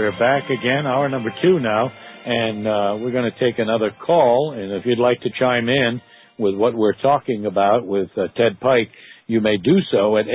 we're back again, hour number 2 now, and we're going to take another call. And if you'd like to chime in with what we're talking about with Ted Pike, you may do so at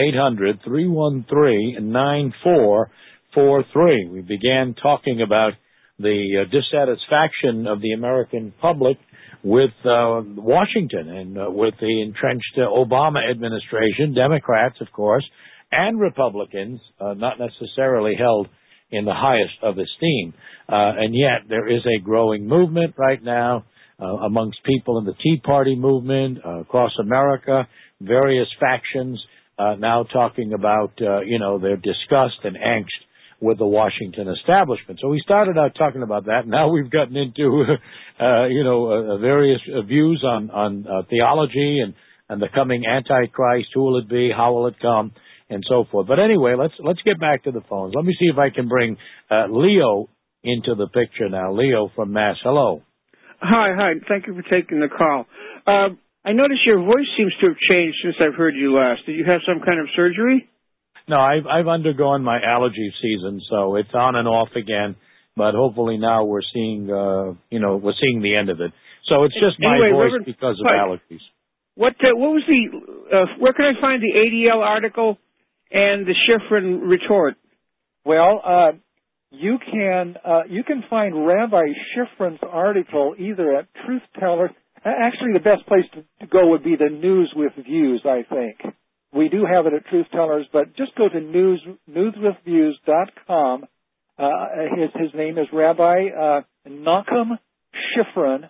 800-313-9443. We began talking about the dissatisfaction of the American public with Washington and with the entrenched Obama administration, Democrats, of course, and Republicans, not necessarily held in the highest of esteem. And yet there is a growing movement right now amongst people in the Tea Party movement across America, various factions now talking about, their disgust and angst with the Washington establishment. So we started out talking about that. Now we've gotten into, various views on theology and the coming Antichrist. Who will it be? How will it come? And so forth. But anyway, let's get back to the phones. Let me see if I can bring Leo into the picture now. Leo from Mass. Hello. Hi. Thank you for taking the call. I notice your voice seems to have changed since I've heard you last. Did you have some kind of surgery? No, I've undergone my allergy season, so it's on and off again. But hopefully now we're seeing, we're seeing the end of it. So it's just my voice Reverend because of allergies. What was where can I find the ADL article and the Shifrin retort? Well, you can find Rabbi Shifrin's article either at Truth Teller. Actually, the best place to go would be the News with Views, I think. We do have it at Truth Tellers, but just go to newswithviews.com. His name is Rabbi Nachum Shifrin,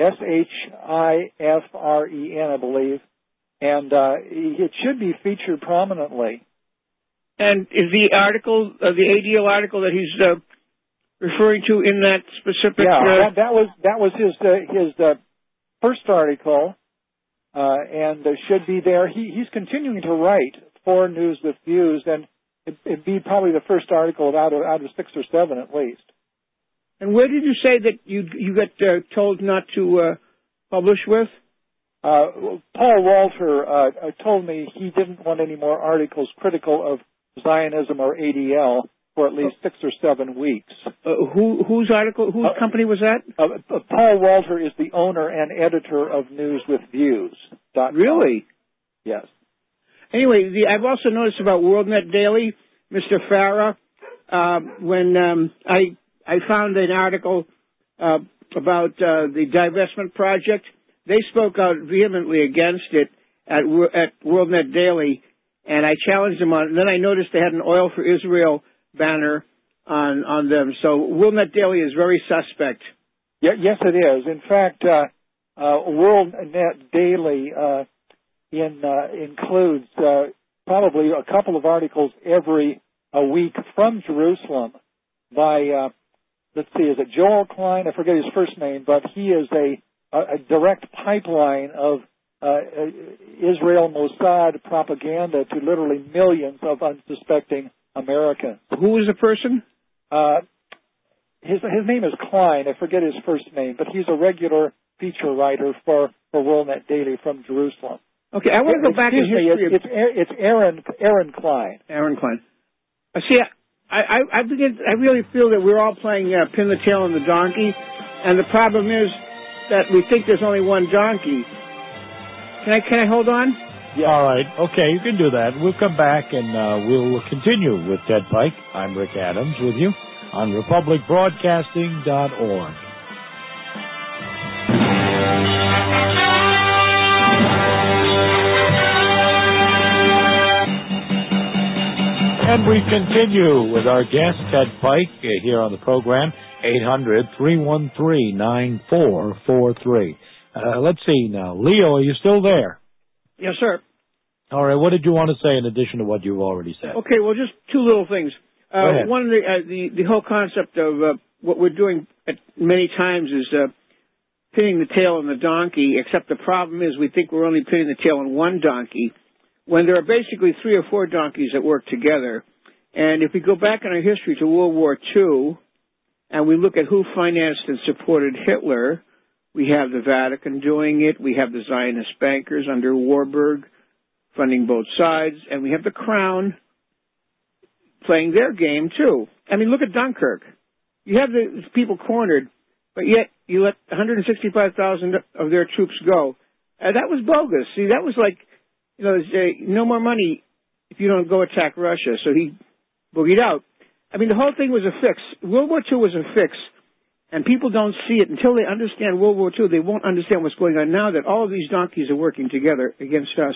Shifren, I believe, and it should be featured prominently. And is the article, the ADL article that he's referring to in that specific? Yeah, that was his first article, and should be there. He's continuing to write for News with Views, and it'd be probably the first article out of 6 or 7 at least. And where did you say that you got told not to publish with? Paul Walter told me he didn't want any more articles critical of Zionism or ADL for at least 6 or 7 weeks. Whose article? Whose company was that? Paul Walter is the owner and editor of NewsWithViews.com. Really? Yes. Anyway, I've also noticed about WorldNet Daily, Mr. Farah, when I found an article about the divestment project. They spoke out vehemently against it at WorldNet Daily, and I challenged them on it. And then I noticed they had an Oil for Israel banner on them. So WorldNet Daily is very suspect. Yes, it is. In fact, WorldNet Daily includes probably a couple of articles every week from Jerusalem by let's see, is it Joel Klein? I forget his first name, but he is a direct pipeline of Israel Mossad propaganda to literally millions of unsuspecting Americans. Who is the person? His name is Klein. I forget his first name, but he's a regular feature writer for WorldNet Daily from Jerusalem. Okay, I want to go back in history. It's Aaron Klein. Aaron Klein. See, I really feel that we're all playing pin the tail on the donkey, and the problem is that we think there's only one donkey. Can I hold on? Yeah. All right. Okay, you can do that. We'll come back and we'll continue with Ted Pike. I'm Rick Adams with you on RepublicBroadcasting.org. And we continue with our guest, Ted Pike, here on the program, 800-313-9443. Let's see now. Leo, are you still there? Yes, sir. All right. What did you want to say in addition to what you've already said? Okay, well, just 2 little things. One, the whole concept of what we're doing many times is pinning the tail on the donkey, except the problem is we think we're only pinning the tail on one donkey, when there are basically 3 or 4 donkeys that work together. And if we go back in our history to World War II, and we look at who financed and supported Hitler, we have the Vatican doing it, we have the Zionist bankers under Warburg funding both sides, and we have the Crown playing their game too. I mean, look at Dunkirk. you have the people cornered, but yet you let 165,000 of their troops go. That was bogus. See, that was like, no more money if you don't go attack Russia. So he boogied out. I mean, the whole thing was a fix. World War II was a fix, and people don't see it until they understand World War II. They won't understand what's going on now that all of these donkeys are working together against us.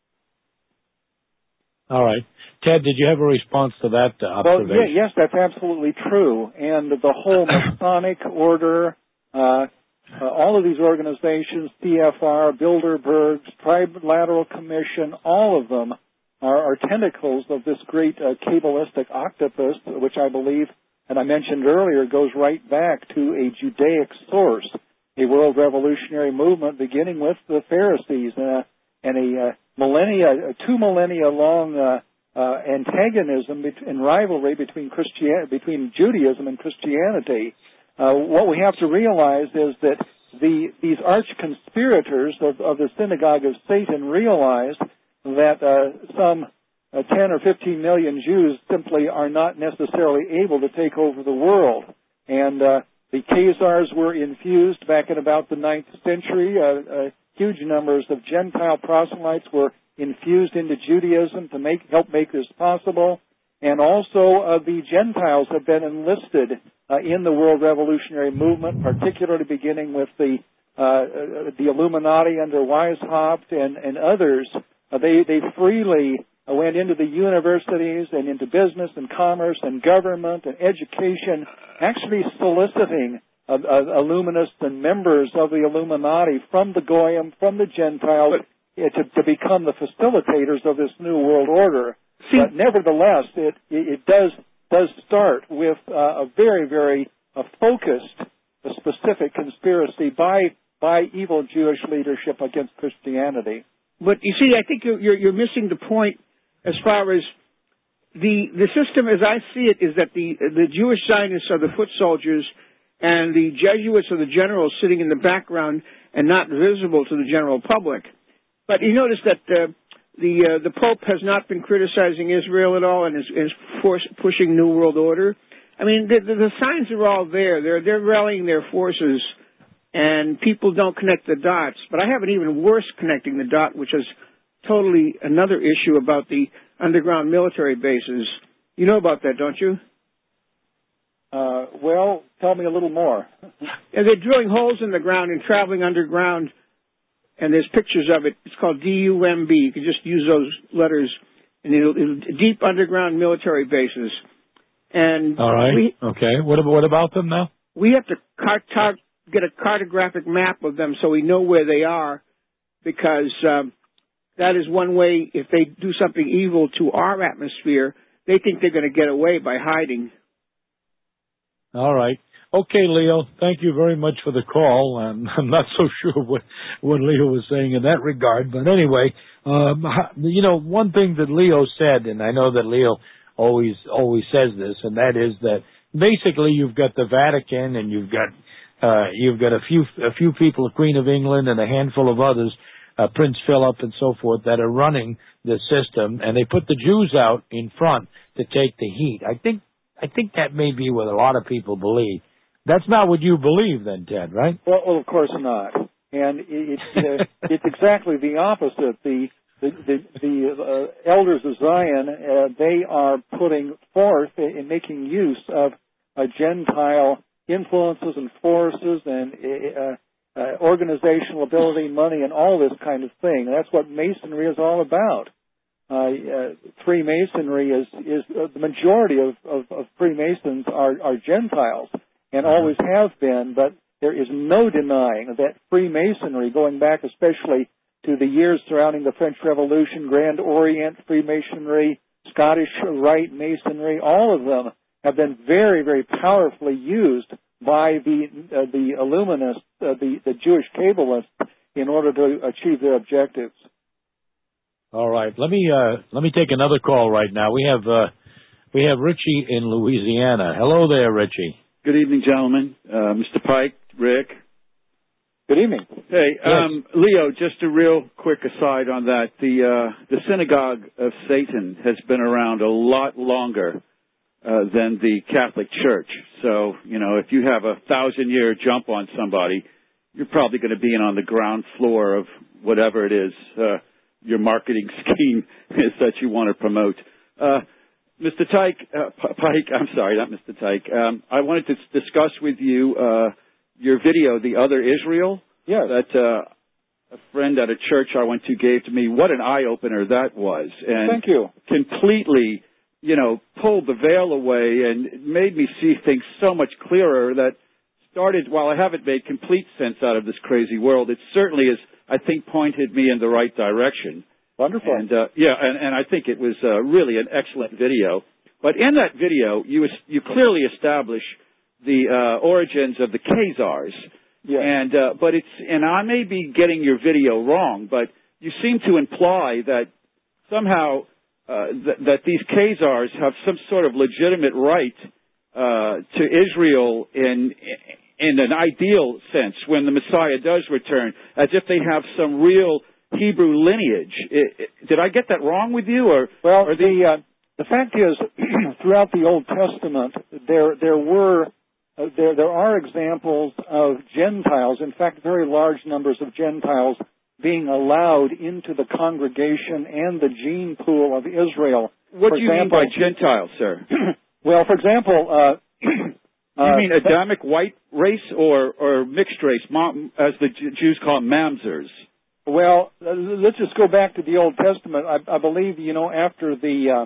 All right. Ted, did you have a response to that observation? Well, yes, that's absolutely true. And the whole Masonic order, all of these organizations, CFR, Bilderbergs, Trilateral Commission, all of them are tentacles of this great Kabbalistic octopus, which I believe, and I mentioned earlier, goes right back to a Judaic source, a world revolutionary movement beginning with the Pharisees and a 2 millennia long antagonism and rivalry between Judaism and Christianity. What we have to realize is that these arch conspirators of the synagogue of Satan realized that some 10 or 15 million Jews simply are not necessarily able to take over the world. And the Khazars were infused back in about the 9th century. Huge numbers of Gentile proselytes were infused into Judaism to help make this possible. And also the Gentiles have been enlisted in the world revolutionary movement, particularly beginning with the Illuminati under Weishaupt and others. They freely went into the universities and into business and commerce and government and education, actually soliciting illuminists and members of the Illuminati from the Goyim, from the Gentiles, to become the facilitators of this new world order. But nevertheless, it does start with a very, very focused, specific conspiracy by evil Jewish leadership against Christianity. But you see, I think you're missing the point as far as the system, as I see it, is that the Jewish Zionists are the foot soldiers, and the Jesuits are the generals sitting in the background and not visible to the general public. But you notice that the Pope has not been criticizing Israel at all and is pushing New World Order. I mean, the signs are all there. They're rallying their forces, and people don't connect the dots. But I have an even worse connecting the dot, which is totally another issue about the underground military bases. You know about that, don't you? Well, tell me a little more. Yeah, they're drilling holes in the ground and traveling underground, and there's pictures of it. It's called DUMB. You can just use those letters. And it'll deep underground military bases. And all right. Okay. What about them now? We have to get a cartographic map of them so we know where they are, because that is one way. If they do something evil to our atmosphere, they think they're going to get away by hiding. All right. Okay, Leo, thank you very much for the call. I'm not so sure what Leo was saying in that regard. But anyway, one thing that Leo said, and I know that Leo always says this, and that is that basically you've got the Vatican and you've got a few people, the Queen of England and a handful of others, Prince Philip and so forth, that are running the system, and they put the Jews out in front to take the heat. I think that may be what a lot of people believe. That's not what you believe then, Ted, right? Well, of course not. And it's exactly the opposite. The elders of Zion, they are putting forth and making use of Gentile influences and forces and organizational ability, money, and all this kind of thing. And that's what Masonry is all about. Freemasonry is the majority of Freemasons are Gentiles and always have been, but there is no denying that Freemasonry, going back especially to the years surrounding the French Revolution, Grand Orient Freemasonry, Scottish Rite Masonry, all of them have been very, very powerfully used by the Illuminists, the Jewish Kabbalists, in order to achieve their objectives. All right, let me take another call right now. We have Richie in Louisiana. Hello there, Richie. Good evening, gentlemen. Mr. Pike, Rick. Good evening. Hey, yes. Leo, just a real quick aside on that. The synagogue of Satan has been around a lot longer than the Catholic Church. So, if you have a 1,000-year jump on somebody, you're probably going to be on the ground floor of whatever it is your marketing scheme is that you want to promote. Mr. Pike, I'm sorry, not Mr. Tyke. I wanted to discuss with you your video, The Other Israel. Yes. That a friend at a church I went to gave to me. What an eye-opener that was. And thank you. Completely, pulled the veil away and made me see things so much clearer that started, while I haven't made complete sense out of this crazy world, it certainly is, I think, pointed me in the right direction. Wonderful. And, and I think it was really an excellent video. But in that video, you clearly establish the origins of the Khazars. Yes. And and I may be getting your video wrong, but you seem to imply that somehow that these Khazars have some sort of legitimate right to Israel in an ideal sense when the Messiah does return, as if they have some real Hebrew lineage. Did I get that wrong with you? The fact is, throughout the Old Testament, there are examples of Gentiles, in fact, very large numbers of Gentiles being allowed into the congregation and the gene pool of Israel. What do you mean by Gentiles, sir? Well, for example, you mean Adamic white race or mixed race, as the Jews call them, mamzers? Well, let's just go back to the Old Testament. I believe, after the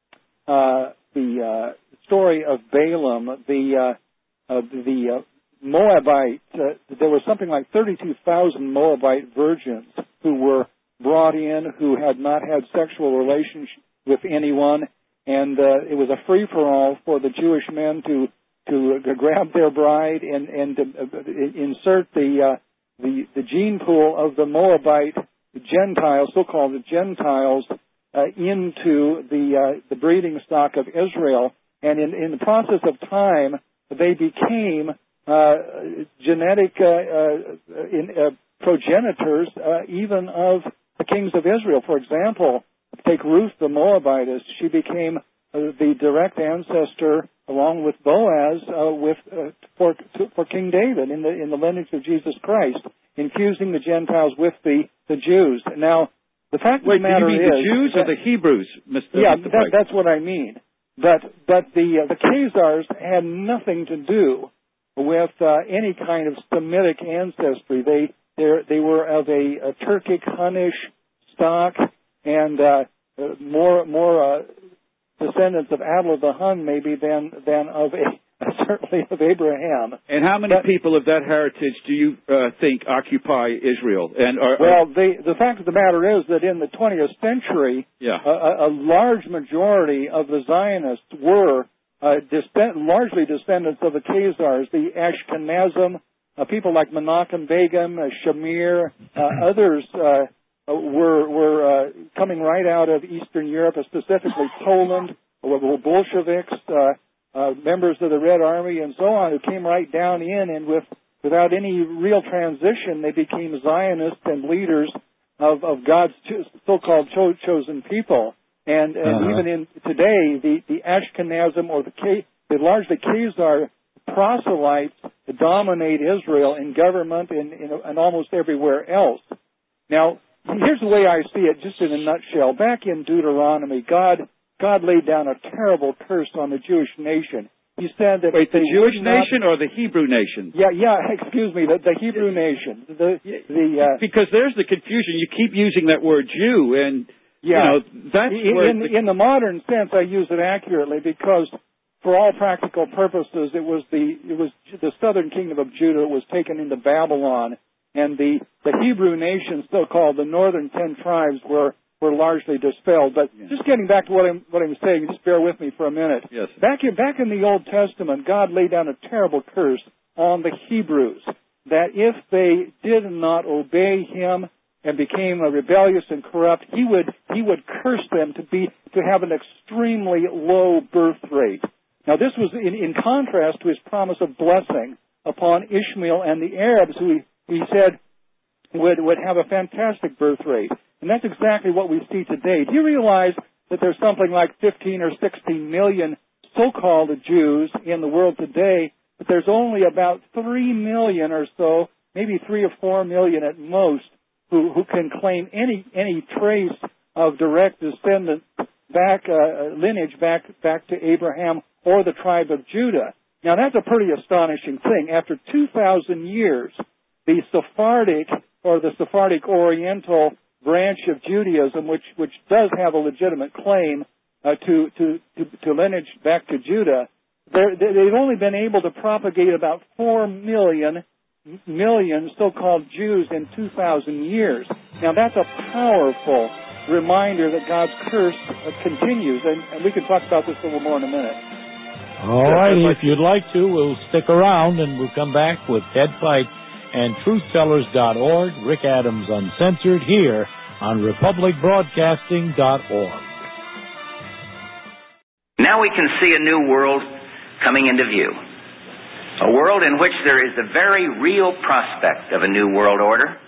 story of Balaam, the Moabite, there was something like 32,000 Moabite virgins who were brought in who had not had sexual relations with anyone, and it was a free-for-all for the Jewish men to grab their bride and insert the gene pool of the Moabite Gentiles, so-called Gentiles, into the breeding stock of Israel, and in the process of time, they became genetic progenitors even of the kings of Israel. For example, take Ruth the Moabitess. She became the direct ancestor, along with Boaz, for King David in the lineage of Jesus Christ, infusing the Gentiles with the Jews. Now, the fact of the matter is, the Jews or the Hebrews, Mr. Yeah, Mr. that's what I mean. But the Khazars had nothing to do with any kind of Semitic ancestry. They were of a Turkic Hunnish stock, and more descendants of Adla the Hun maybe than of certainly of Abraham. And how many people of that heritage do you think occupy Israel? The fact of the matter is that in the 20th century, a large majority of the Zionists were largely descendants of the Khazars, the Ashkenazim, people like Menachem Begin, Shamir, others were coming right out of Eastern Europe, specifically Poland, were Bolsheviks, members of the Red Army, and so on, who came right down in, and without any real transition, they became Zionists and leaders of God's so-called chosen people. And even in today, the Ashkenazim or the largely Khazar proselytes dominate Israel in government and almost everywhere else. Now, here's the way I see it, just in a nutshell. Back in Deuteronomy, God laid down a terrible curse on the Jewish nation. He said that the Jewish nation or the Hebrew nation? Yeah. Excuse me, the Hebrew nation. Because there's the confusion. You keep using that word Jew, and that's in the modern sense, I use it accurately because, for all practical purposes, it was the southern kingdom of Judah that was taken into Babylon, and the Hebrew nation, so-called the northern 10 tribes, were largely dispelled. But just getting back to what I'm saying, just bear with me for a minute. Yes. Back in the Old Testament, God laid down a terrible curse on the Hebrews, that if they did not obey Him and became rebellious and corrupt, He would curse them to have an extremely low birth rate. Now, this was in contrast to His promise of blessing upon Ishmael and the Arabs, who He said would have a fantastic birth rate. And that's exactly what we see today. Do you realize that there's something like 15 or 16 million so-called Jews in the world today, but there's only about 3 million or so, maybe 3 or 4 million at most, who can claim any trace of direct descendant lineage back to Abraham or the tribe of Judah. Now that's a pretty astonishing thing. After 2,000 years, the Sephardic or the Sephardic Oriental branch of Judaism, which does have a legitimate claim to lineage back to Judah, they've only been able to propagate about 4 million so-called Jews in 2,000 years. Now that's a powerful reminder that God's curse continues, and we can talk about this a little more in a minute. All right, if you'd like to, we'll stick around and we'll come back with Ted Pike and TruthTellers.org, Rick Adams Uncensored, here on RepublicBroadcasting.org. Now we can see a new world coming into view. A world in which there is the very real prospect of a new world order.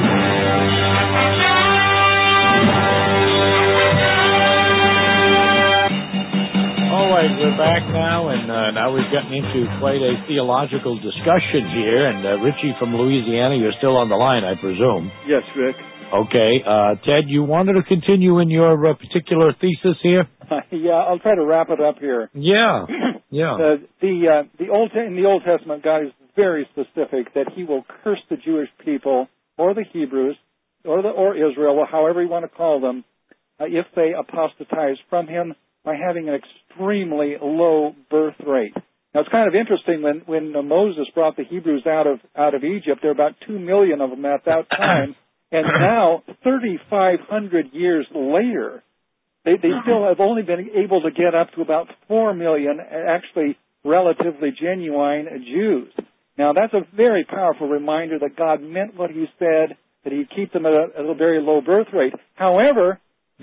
All right, we're back now, and now we've gotten into quite a theological discussion here. And Richie from Louisiana, you're still on the line, I presume. Yes, Rick. Okay. Ted, you wanted to continue in your particular thesis here? Yeah, I'll try to wrap it up here. Yeah. In the Old Testament, God is very specific that He will curse the Jewish people or the Hebrews or Israel, or however you want to call them, if they apostatize from Him by having an extremely low birth rate. Now, it's kind of interesting when Moses brought the Hebrews out of Egypt. There were about 2 million of them at that time, and now 3,500 years later, they still have only been able to get up to about 4 million actually relatively genuine Jews. Now, that's a very powerful reminder that God meant what He said, that He'd keep them at a very low birth rate. However,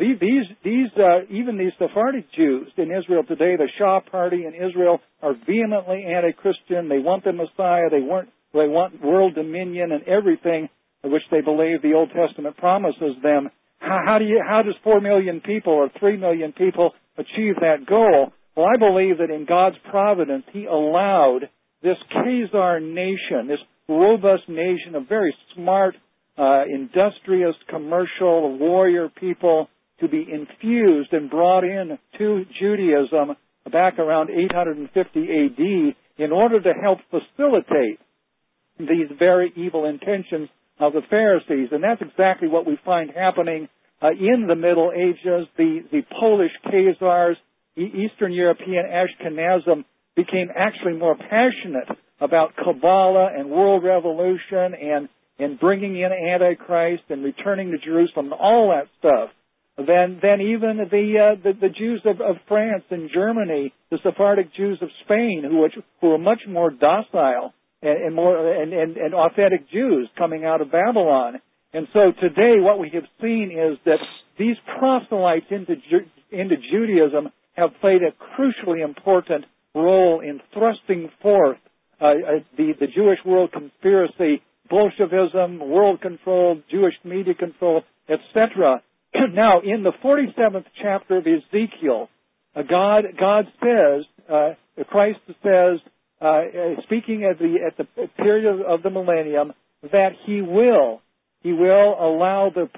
even these Sephardic Jews in Israel today, the Shah party in Israel, are vehemently anti-Christian. They want the Messiah. They want world dominion and everything which they believe the Old Testament promises them. How does 4 million people or 3 million people achieve that goal? Well, I believe that in God's providence, He allowed this Khazar nation, this robust nation of very smart, industrious, commercial, warrior people, to be infused and brought in to Judaism back around 850 A.D. in order to help facilitate these very evil intentions of the Pharisees. And that's exactly what we find happening in the Middle Ages. The Polish Khazars, Eastern European Ashkenazim became actually more passionate about Kabbalah and world revolution and bringing in Antichrist and returning to Jerusalem and all that stuff than even the Jews of France and Germany, the Sephardic Jews of Spain, who were much more docile and authentic Jews coming out of Babylon. And so today what we have seen is that these proselytes into Judaism have played a crucially important role in thrusting forth the Jewish world conspiracy, Bolshevism, world control, Jewish media control, etc. Now, in the 47th chapter of Ezekiel, God says, Christ says, speaking at the period of the millennium, that He will allow the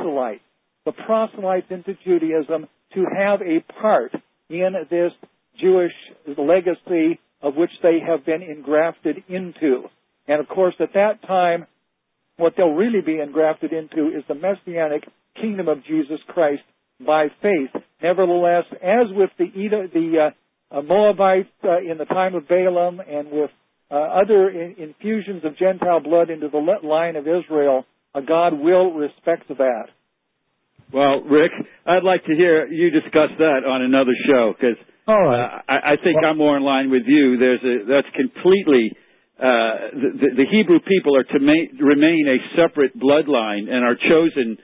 proselytes into Judaism to have a part in this Jewish legacy of which they have been engrafted into. And of course, at that time, what they'll really be engrafted into is the Messianic kingdom of Jesus Christ by faith. Nevertheless, as with the Moabites in the time of Balaam and with other infusions of Gentile blood into the line of Israel, God will respect that. Well, Rick, I'd like to hear you discuss that on another show, because I think I'm more in line with you. That's completely the Hebrew people are to remain a separate bloodline and are chosen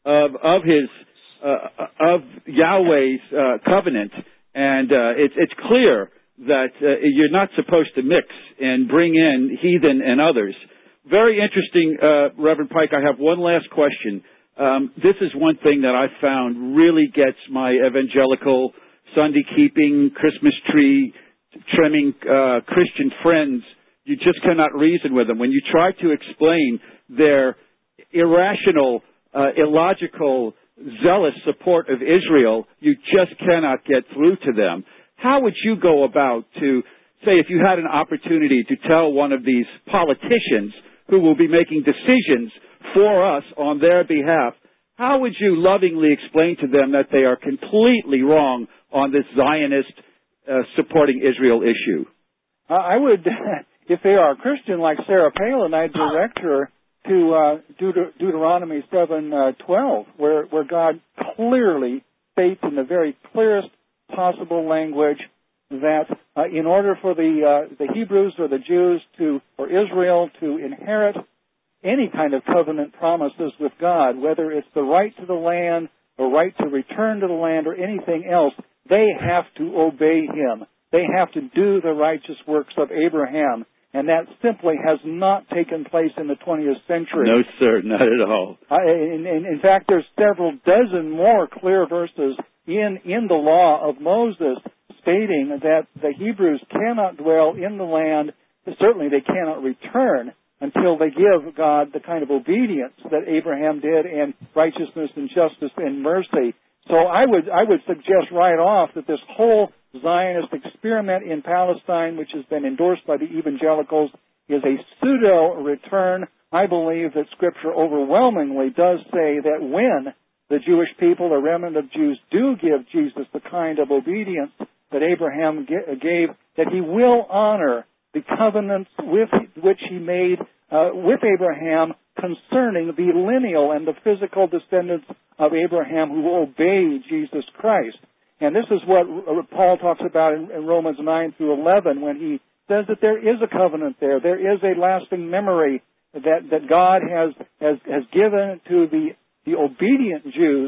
of Yahweh's covenant, and it's clear that you're not supposed to mix and bring in heathen and others. Very interesting, Reverend Pike. I have one last question. This is one thing that I found really gets my evangelical Sunday keeping, Christmas tree trimming Christian friends. You just cannot reason with them. When you try to explain their irrational, illogical, zealous support of Israel, you just cannot get through to them. How would you go about to, say, if you had an opportunity to tell one of these politicians who will be making decisions for us on their behalf, how would you lovingly explain to them that they are completely wrong on this Zionist supporting Israel issue? I would, if they are a Christian like Sarah Palin, I'd direct her to Deuteronomy 7:12, where God clearly states in the very clearest possible language that in order for the Hebrews or the Jews or Israel to inherit any kind of covenant promises with God, whether it's the right to the land, or right to return to the land, or anything else, they have to obey Him. They have to do the righteous works of Abraham. And that simply has not taken place in the 20th century. No, sir, not at all. In fact, there's several dozen more clear verses in the law of Moses stating that the Hebrews cannot dwell in the land, certainly they cannot return until they give God the kind of obedience that Abraham did, and righteousness and justice and mercy. So I would suggest right off that this whole Zionist experiment in Palestine, which has been endorsed by the evangelicals, is a pseudo-return. I believe that Scripture overwhelmingly does say that when the Jewish people, the remnant of Jews, do give Jesus the kind of obedience that Abraham gave, that He will honor the covenants which He made with Abraham concerning the lineal and the physical descendants of Abraham who obey Jesus Christ. And this is what Paul talks about in Romans 9 through 11 when he says that there is a covenant there. There is a lasting memory that God has given to the obedient Jews,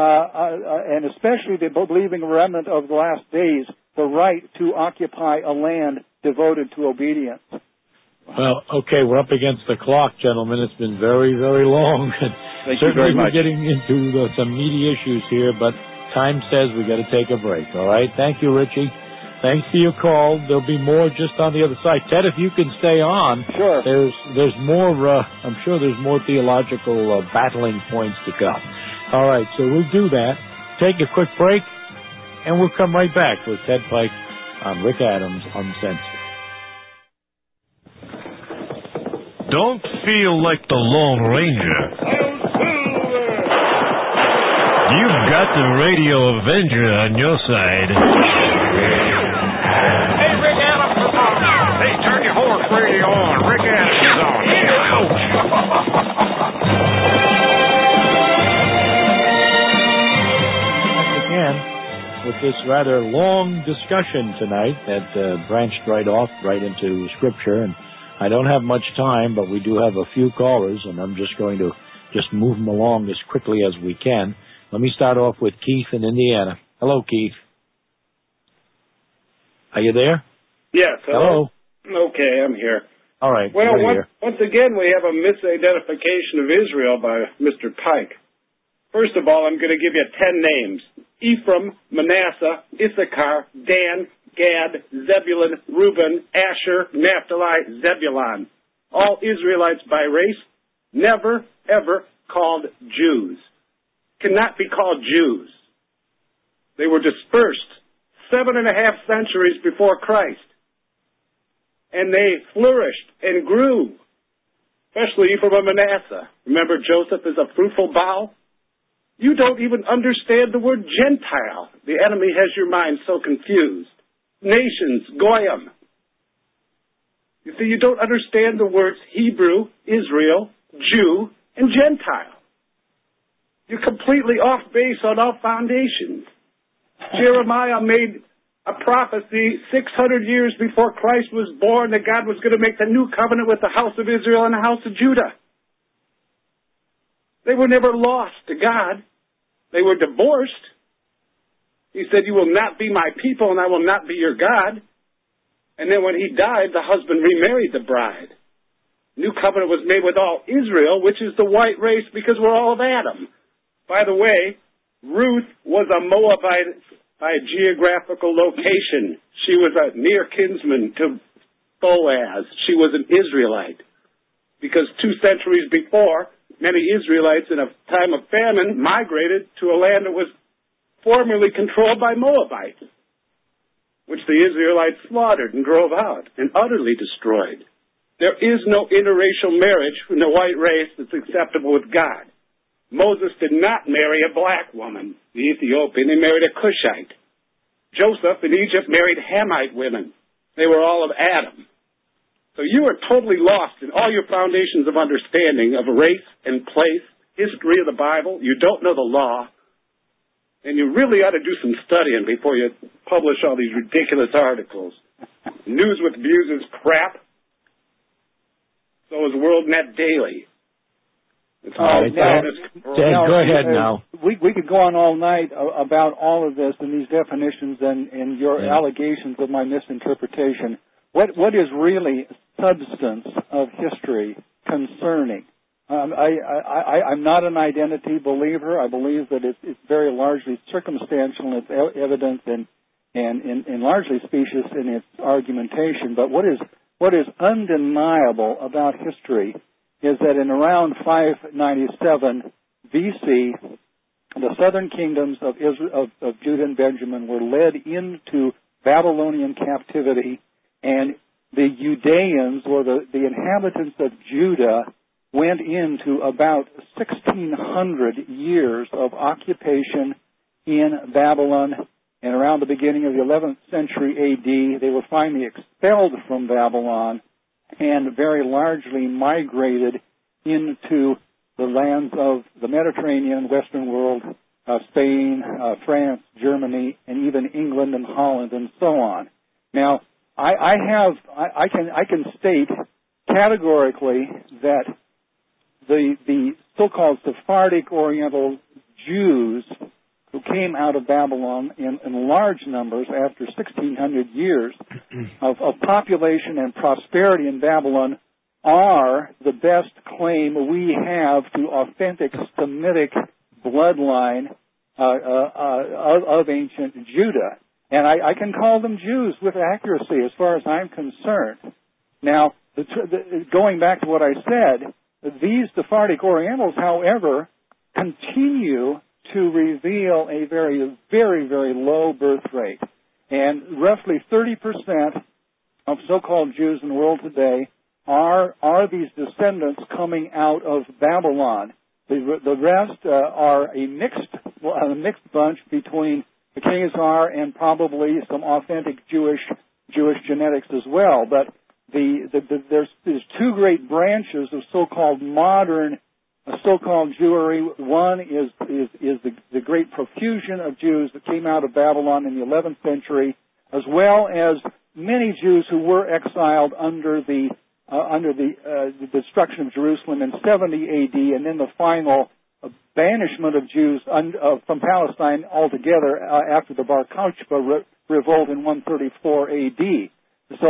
and especially the believing remnant of the last days, the right to occupy a land devoted to obedience. Well, okay, we're up against the clock, gentlemen. It's been very, very long. Thank you very much. We're getting into some meaty issues here, but time says we got to take a break, all right? Thank you, Richie. Thanks for your call. There'll be more just on the other side. Ted, if you can stay on, sure. There's more, I'm sure there's more theological battling points to come. All right, so we'll do that. Take a quick break, and we'll come right back with Ted Pike on Rick Adams Uncensored. Don't feel like the Lone Ranger. You've got the Radio Avenger on your side. Hey, Rick Adams is on. Hey, turn your horse radio on. Rick Adams is on. Again, with this rather long discussion tonight that branched right into Scripture, and I don't have much time, but we do have a few callers, and I'm just going to move them along as quickly as we can. Let me start off with Keith in Indiana. Hello, Keith. Are you there? Yes. Hello. Okay, I'm here. All right. Well, once again, we have a misidentification of Israel by Mr. Pike. First of all, I'm going to give you 10 names. Ephraim, Manasseh, Issachar, Dan, Gad, Zebulun, Reuben, Asher, Naphtali, Zebulun. All Israelites by race, never, ever called Jews. Cannot be called Jews. They were dispersed 7.5 centuries before Christ. And they flourished and grew, especially Ephraim and Manasseh. Remember, Joseph is a fruitful bough? You don't even understand the word Gentile. The enemy has your mind so confused. Nations, Goyim. You see, you don't understand the words Hebrew, Israel, Jew, and Gentile. You're completely off base on all foundations. Jeremiah made a prophecy 600 years before Christ was born that God was going to make the new covenant with the house of Israel and the house of Judah. They were never lost to God. They were divorced. He said, you will not be my people and I will not be your God. And then when he died, the husband remarried the bride. New covenant was made with all Israel, which is the white race because we're all of Adam. By the way, Ruth was a Moabite by geographical location. She was a near kinsman to Boaz. She was an Israelite. Because 2 centuries before, many Israelites in a time of famine migrated to a land that was formerly controlled by Moabites, which the Israelites slaughtered and drove out and utterly destroyed. There is no interracial marriage in the white race that's acceptable with God. Moses did not marry a black woman, the Ethiopian. He married a Cushite. Joseph in Egypt married Hamite women. They were all of Adam. So you are totally lost in all your foundations of understanding of race and place, history of the Bible. You don't know the law. And you really ought to do some studying before you publish all these ridiculous articles. News with Views is crap. So is WorldNet Daily. Dan, go ahead now. We could go on all night about all of this and these definitions and your allegations of my misinterpretation. What is really substance of history concerning? I'm not an identity believer. I believe that it's very largely circumstantial in its evidence and largely specious in its argumentation. But what is undeniable about history is that in around 597 BC, the southern kingdoms of Judah and Benjamin were led into Babylonian captivity, and the Judeans, or the inhabitants of Judah, went into about 1,600 years of occupation in Babylon, and around the beginning of the 11th century A.D., they were finally expelled from Babylon and very largely migrated into the lands of the Mediterranean, Western world, Spain, France, Germany, and even England and Holland, and so on. Now, I can state categorically that the so-called Sephardic Oriental Jews who came out of Babylon in large numbers after 1,600 years of population and prosperity in Babylon are the best claim we have to authentic Semitic bloodline of ancient Judah. And I can call them Jews with accuracy as far as I'm concerned. Now, going back to what I said, these Sephardic Orientals, however, continue to reveal a very, very, very low birth rate. And roughly 30% of so-called Jews in the world today are these descendants coming out of Babylon. The rest are a mixed bunch between the Khazar and probably some authentic Jewish genetics as well. But there's 2 great branches of so-called modern so-called Jewry. One is the great profusion of Jews that came out of Babylon in the 11th century, as well as many Jews who were exiled under the destruction of Jerusalem in 70 A.D. and then the final banishment of Jews from Palestine altogether after the Bar Kokhba revolt in 134 A.D. So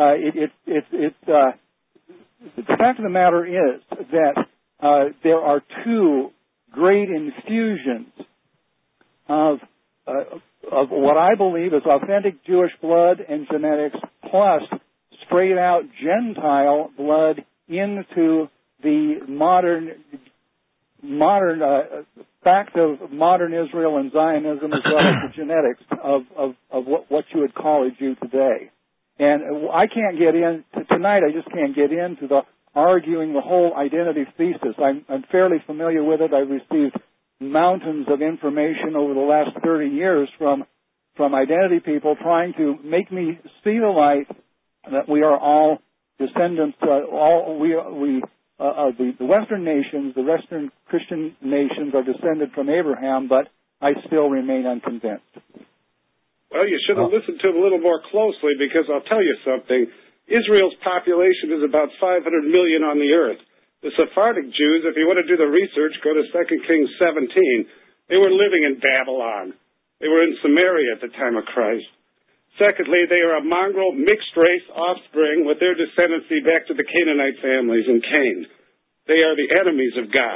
the fact of the matter is that there are 2 great infusions of what I believe is authentic Jewish blood and genetics, plus straight-out Gentile blood into the modern fact of modern Israel and Zionism, as well as the genetics of what you would call a Jew today. And I can't get in tonight. I just can't get into the arguing the whole identity thesis. I'm fairly familiar with it. I've received mountains of information over the last 30 years from identity people trying to make me see the light that we are all descendants. The Western nations, the Western Christian nations, are descended from Abraham, but I still remain unconvinced. Well, you should have listened to him a little more closely, because I'll tell you something. Israel's population is about 500 million on the earth. The Sephardic Jews, if you want to do the research, go to 2 Kings 17. They were living in Babylon. They were in Samaria at the time of Christ. Secondly, they are a mongrel mixed-race offspring with their descendancy back to the Canaanite families in Cain. They are the enemies of God.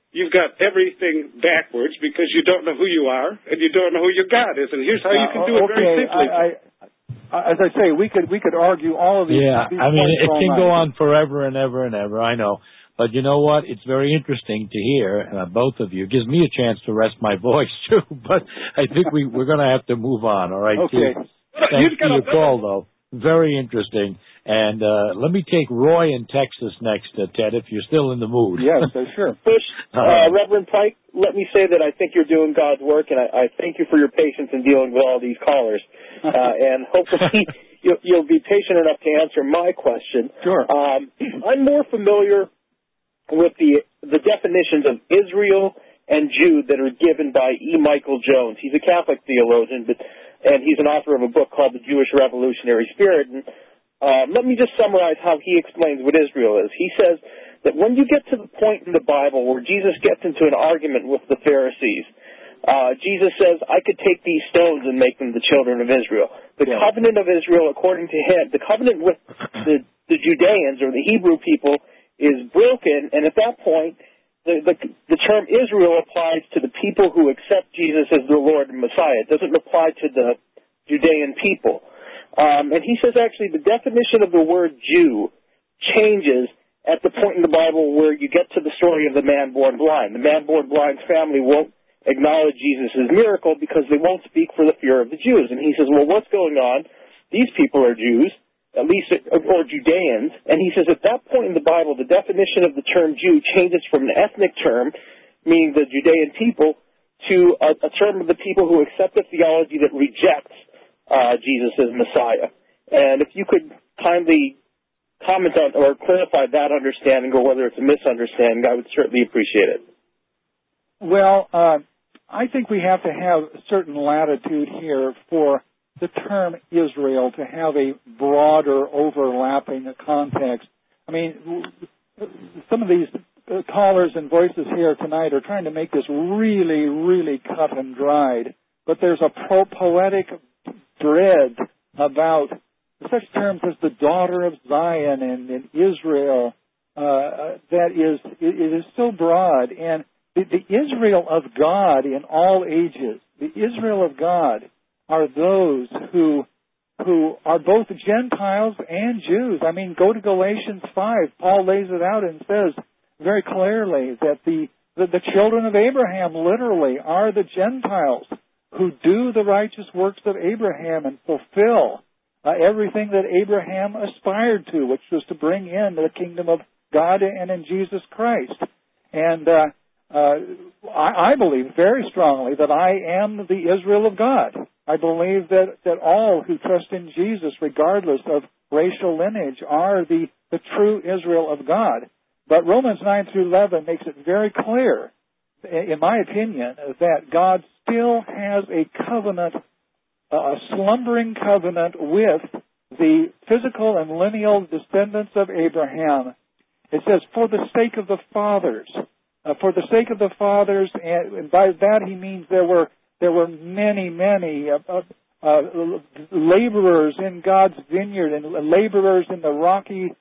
you've got everything backwards because you don't know who you are and you don't know who your God is. And here's how you can do it very simply. As I say, we could argue all of these. Yeah, these I mean, it can go on forever and ever and ever. I know. But you know what? It's very interesting to hear both of you. It gives me a chance to rest my voice, too. But I think we're going to have to move on, all right? Okay. Thanks for your call, though. Very interesting. And let me take Roy in Texas next, Ted, if you're still in the mood. Yes, sure. First, Reverend Pike, let me say that I think you're doing God's work, and I thank you for your patience in dealing with all these callers. And hopefully you'll be patient enough to answer my question. Sure. I'm more familiar with the definitions of Israel and Jude that are given by E. Michael Jones. He's a Catholic theologian, and he's an author of a book called The Jewish Revolutionary Spirit. And let me just summarize how he explains what Israel is. He says that when you get to the point in the Bible where Jesus gets into an argument with the Pharisees, Jesus says, I could take these stones and make them the children of Israel. The covenant of Israel, according to him, the covenant with the Judeans or the Hebrew people is broken, and at that point, the term Israel applies to the people who accept Jesus as their Lord and Messiah. It doesn't apply to the Judean people. And he says actually the definition of the word Jew changes at the point in the Bible where you get to the story of the man born blind. The man born blind's family won't acknowledge Jesus' miracle because they won't speak for the fear of the Jews. And he says, well, what's going on? These people are Jews, at least, or Judeans, and he says at that point in the Bible, the definition of the term Jew changes from an ethnic term, meaning the Judean people, to a term of the people who accept a theology that rejects Jesus as Messiah. And if you could kindly comment on or clarify that understanding or whether it's a misunderstanding, I would certainly appreciate it. Well, I think we have to have a certain latitude here for the term Israel to have a broader overlapping context. I mean, some of these callers and voices here tonight are trying to make this really, really cut and dried, but there's a poetic thread about such terms as the daughter of Zion and Israel that is so broad. And the Israel of God in all ages, the Israel of God, are those who are both Gentiles and Jews. I mean, go to Galatians 5. Paul lays it out and says very clearly that the children of Abraham literally are the Gentiles who do the righteous works of Abraham and fulfill everything that Abraham aspired to, which was to bring in the kingdom of God and in Jesus Christ. And I believe very strongly that I am the Israel of God. I believe that all who trust in Jesus, regardless of racial lineage, are the true Israel of God. But Romans 9 through 11 makes it very clear, in my opinion, that God still has a covenant, a slumbering covenant with the physical and lineal descendants of Abraham. It says, for the sake of the fathers. For the sake of the fathers, and by that he means there were many laborers in God's vineyard and laborers in the rocky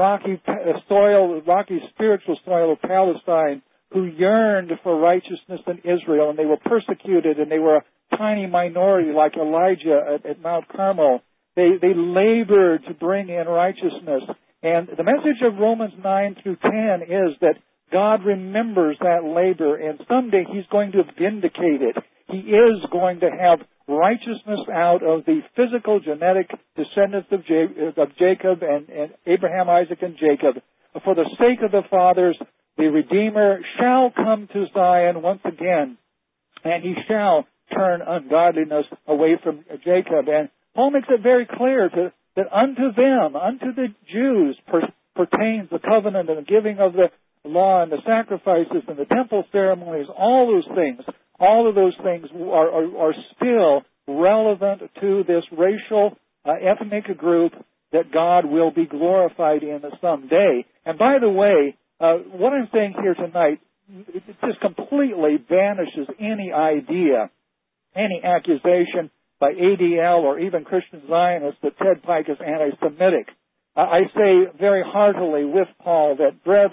spiritual soil of Palestine who yearned for righteousness in Israel, and they were persecuted, and they were a tiny minority like Elijah at Mount Carmel. They labored to bring in righteousness. And the message of Romans 9 through 10 is that God remembers that labor, and someday He's going to vindicate it. He is going to have righteousness out of the physical genetic descendants of Jacob and Abraham, Isaac, and Jacob. For the sake of the fathers, the Redeemer shall come to Zion once again, and He shall turn ungodliness away from Jacob. And Paul makes it very clear that unto them, unto the Jews, pertains the covenant and the giving of the law and the sacrifices and the temple ceremonies, all of those things are still relevant to this racial, ethnic group that God will be glorified in someday. And by the way, what I'm saying here tonight, it just completely banishes any idea, any accusation by ADL or even Christian Zionists that Ted Pike is anti-Semitic. I say very heartily with Paul that, brethren,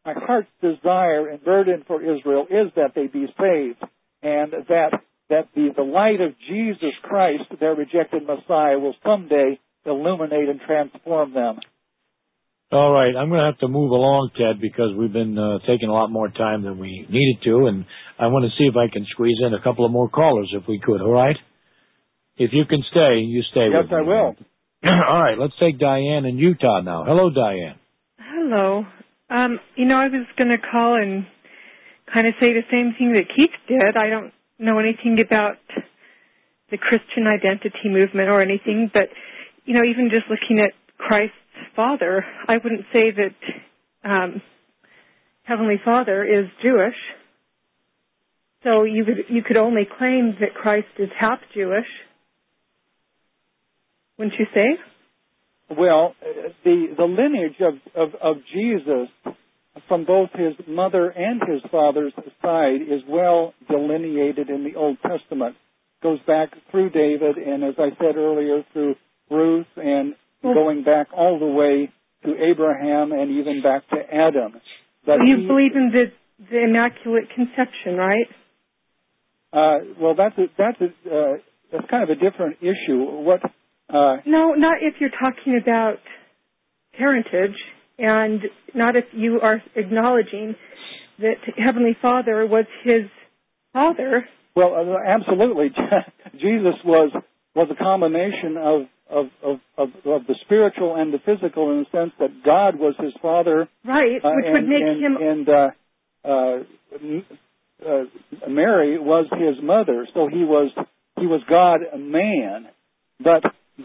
heart's desire and burden for Israel is that they be saved, and that the light of Jesus Christ, their rejected Messiah, will someday illuminate and transform them. All right, I'm going to have to move along, Ted, because we've been taking a lot more time than we needed to, and I want to see if I can squeeze in a couple of more callers if we could, all right? If you can stay, you stay with me. Yes, I will. All right, let's take Diane in Utah now. Hello, Diane. Hello. I was going to call and kind of say the same thing that Keith did. I don't know anything about the Christian identity movement or anything, but, even just looking at Christ's Father, I wouldn't say that Heavenly Father is Jewish. So you could only claim that Christ is half Jewish, wouldn't you say? Well, the lineage of Jesus from both his mother and his father's side is well delineated in the Old Testament. Goes back through David and, as I said earlier, through Ruth and going back all the way to Abraham and even back to Adam. But you believe in the Immaculate Conception, right? Well, that's kind of a different issue. No, not if you're talking about parentage, and not if you are acknowledging that Heavenly Father was his father. Well, absolutely. Jesus was a combination of the spiritual and the physical, in the sense that God was his father, right? Which would make him. And Mary was his mother, so he was God, a man. But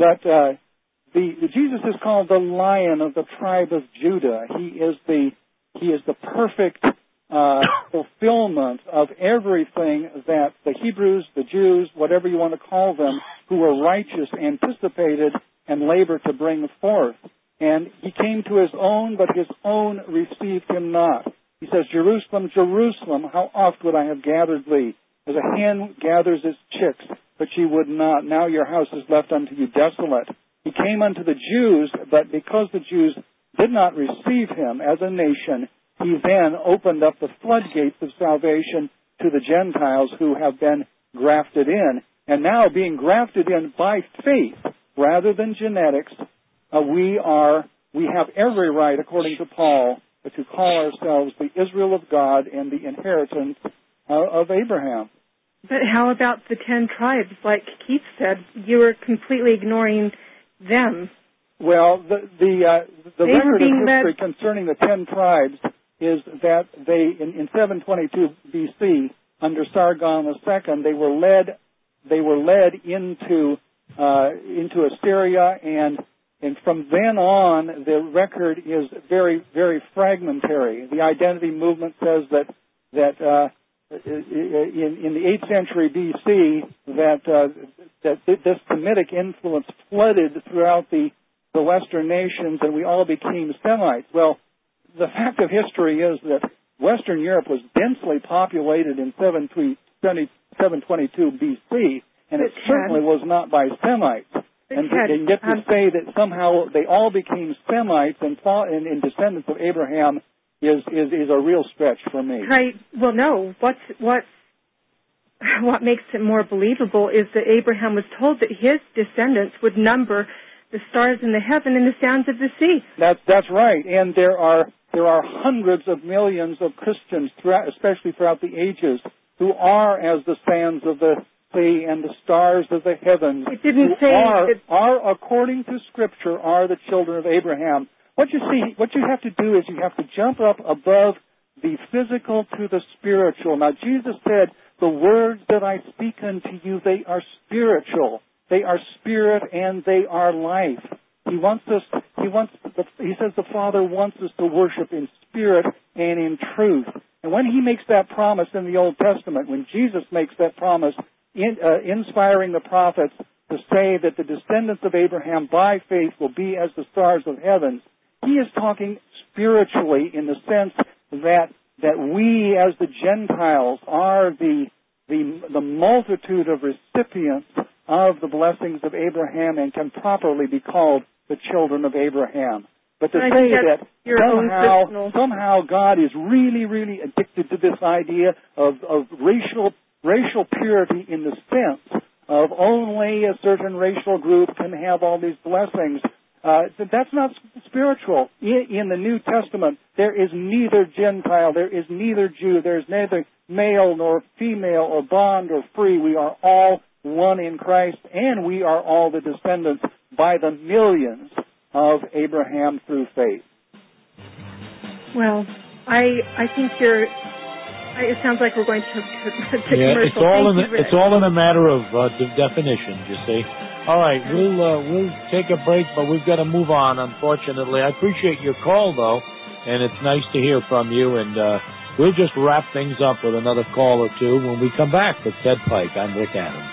Jesus is called the Lion of the tribe of Judah. He is the perfect fulfillment of everything that the Hebrews, the Jews, whatever you want to call them, who were righteous, anticipated and labored to bring forth. And he came to his own, but his own received him not. He says, Jerusalem, Jerusalem, how oft would I have gathered thee? As a hen gathers its chicks, but she would not. Now your house is left unto you desolate. He came unto the Jews, but because the Jews did not receive him as a nation, he then opened up the floodgates of salvation to the Gentiles who have been grafted in. And now, being grafted in by faith rather than genetics, we have every right, according to Paul, to call ourselves the Israel of God and the inheritance of Abraham. But how about the 10 tribes? Like Keith said, you were completely ignoring them. Well, the record of history concerning the 10 tribes is that they, in 722 BC, under Sargon II, they were led into Assyria, and from then on, the record is very, very fragmentary. The identity movement says that in the 8th century BC, that this Semitic influence flooded throughout the Western nations, and we all became Semites. Well, the fact of history is that Western Europe was densely populated in 722 BC, and it certainly was not by Semites. And yet to say that somehow they all became Semites and descendants of Abraham is a real stretch for me. Right. Well, no. What makes it more believable is that Abraham was told that his descendants would number the stars in the heaven and the sands of the sea. That's right. And there are hundreds of millions of Christians, especially throughout the ages, who are as the sands of the sea and the stars of the heavens. It didn't say are according to Scripture, are the children of Abraham. What you have to do is you have to jump up above the physical to the spiritual. Now, Jesus said, the words that I speak unto you, they are spiritual. They are spirit and they are life. He says the Father wants us to worship in spirit and in truth. And when he makes that promise in the Old Testament, when Jesus makes that promise, inspiring the prophets to say that the descendants of Abraham by faith will be as the stars of heaven, he is talking spiritually in the sense that we as the Gentiles are the multitude of recipients of the blessings of Abraham and can properly be called the children of Abraham. But to say that somehow God is really, really addicted to this idea of racial purity in the sense of only a certain racial group can have all these blessings, that's not spiritual. In the New Testament, there is neither Gentile, there is neither Jew, there is neither male nor female or bond or free. We are all one in Christ, and we are all the descendants by the millions of Abraham through faith. Well, I think it sounds like we're going to commercial. It's all in a matter of definitions, you see. All right, we'll take a break, but we've got to move on, unfortunately. I appreciate your call, though, and it's nice to hear from you, and we'll just wrap things up with another call or two when we come back with Ted Pike. I'm Rick Adams.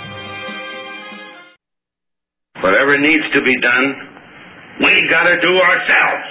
Whatever needs to be done, we got to do ourselves.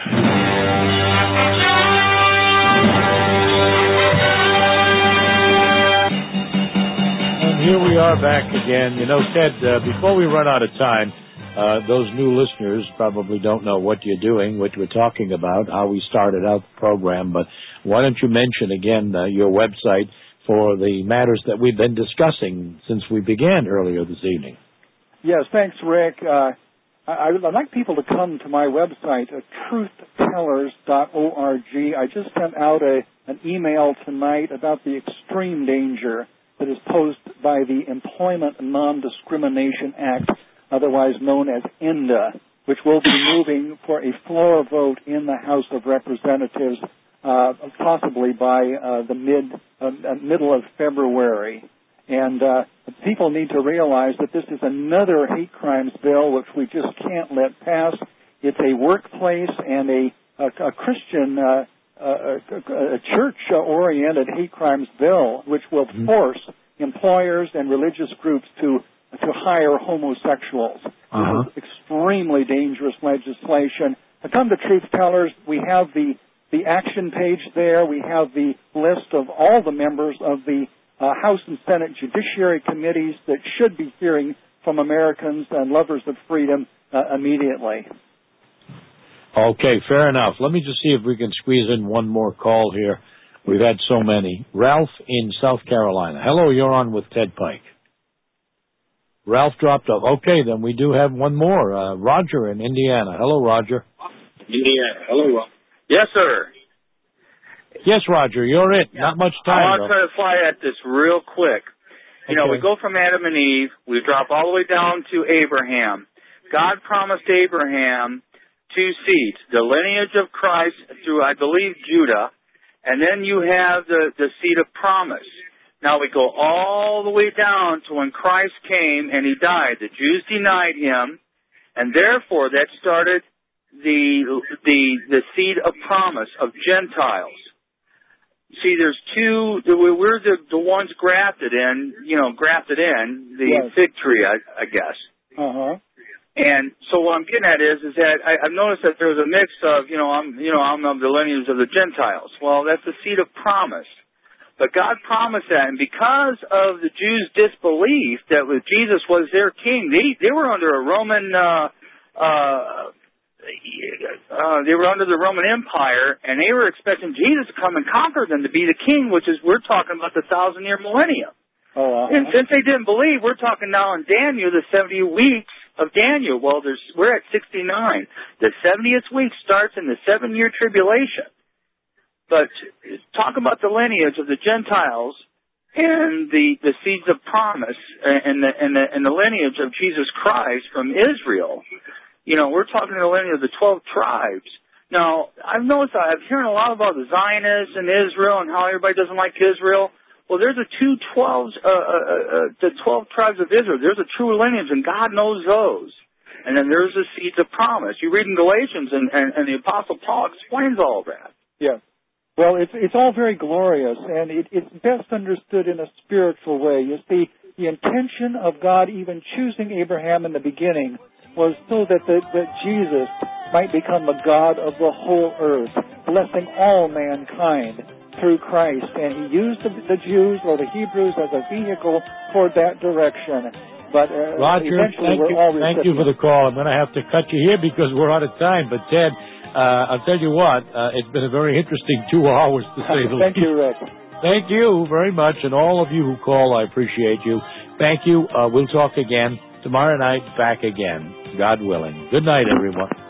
Here we are back again. You know, Ted, before we run out of time, those new listeners probably don't know what you're doing, what we're talking about, how we started out the program, but why don't you mention again your website for the matters that we've been discussing since we began earlier this evening? Yes, thanks, Rick. I'd like people to come to my website, truthtellers.org. I just sent out an email tonight about the extreme danger that is posed by the Employment Non-Discrimination Act, otherwise known as ENDA, which will be moving for a floor vote in the House of Representatives, possibly by the middle of February. And people need to realize that this is another hate crimes bill which we just can't let pass. It's a workplace and a Christian a church-oriented hate crimes bill, which will force employers and religious groups to hire homosexuals. This is extremely dangerous legislation. Come to Truth Tellers. We have the action page there. We have the list of all the members of the House and Senate Judiciary Committees that should be hearing from Americans and lovers of freedom immediately. Okay, fair enough. Let me just see if we can squeeze in one more call here. We've had so many. Ralph in South Carolina. Hello, you're on with Ted Pike. Ralph dropped off. Okay, then we do have one more. Roger in Indiana. Hello, Roger. Indiana. Hello, Roger. Yes, sir. Yes, Roger, you're it. Yeah. Not much time. I want to try to fly at this real quick. You know, we go from Adam and Eve. We drop all the way down to Abraham. God promised Abraham 2 seeds, the lineage of Christ through, I believe, Judah, and then you have the seed of promise. Now we go all the way down to when Christ came and he died. The Jews denied him, and therefore that started the seed of promise of Gentiles. See, there's two. We're the ones grafted in. The fig tree, I guess. And so what I'm getting at is that I've noticed that there's a mix of, I'm of the lineage of the Gentiles. Well, that's the seed of promise. But God promised that, and because of the Jews' disbelief that Jesus was their king, they were under a Roman, they were under the Roman Empire, and they were expecting Jesus to come and conquer them to be the king, which is, we're talking about the 1,000-year millennium. And since they didn't believe, we're talking now in Daniel, the 70 weeks of Daniel. Well, we're at 69. The 70th week starts in the 7-year tribulation. But talk about the lineage of the Gentiles and the seeds of promise and the lineage of Jesus Christ from Israel. We're talking the lineage of the 12 tribes. Now, I've noticed I'm hearing a lot about the Zionists and Israel and how everybody doesn't like Israel. Well, there's the 12 tribes of Israel. There's a true lineage, and God knows those. And then there's the seeds of promise. You read in Galatians, and the Apostle Paul explains all that. Yeah. Well, it's all very glorious, and it's best understood in a spiritual way. You see, the intention of God even choosing Abraham in the beginning was so that Jesus might become the God of the whole earth, blessing all mankind through Christ, and he used the Jews or the Hebrews as a vehicle toward that direction. But Roger, eventually we're all thank you for the call. I'm going to have to cut you here because we're out of time. But Ted, I'll tell you what, it's been a very interesting 2 hours to say the least. Thank you, Rick. Thank you very much, and all of you who call, I appreciate you. Thank you. We'll talk again tomorrow night, back again, God willing. Good night, everyone.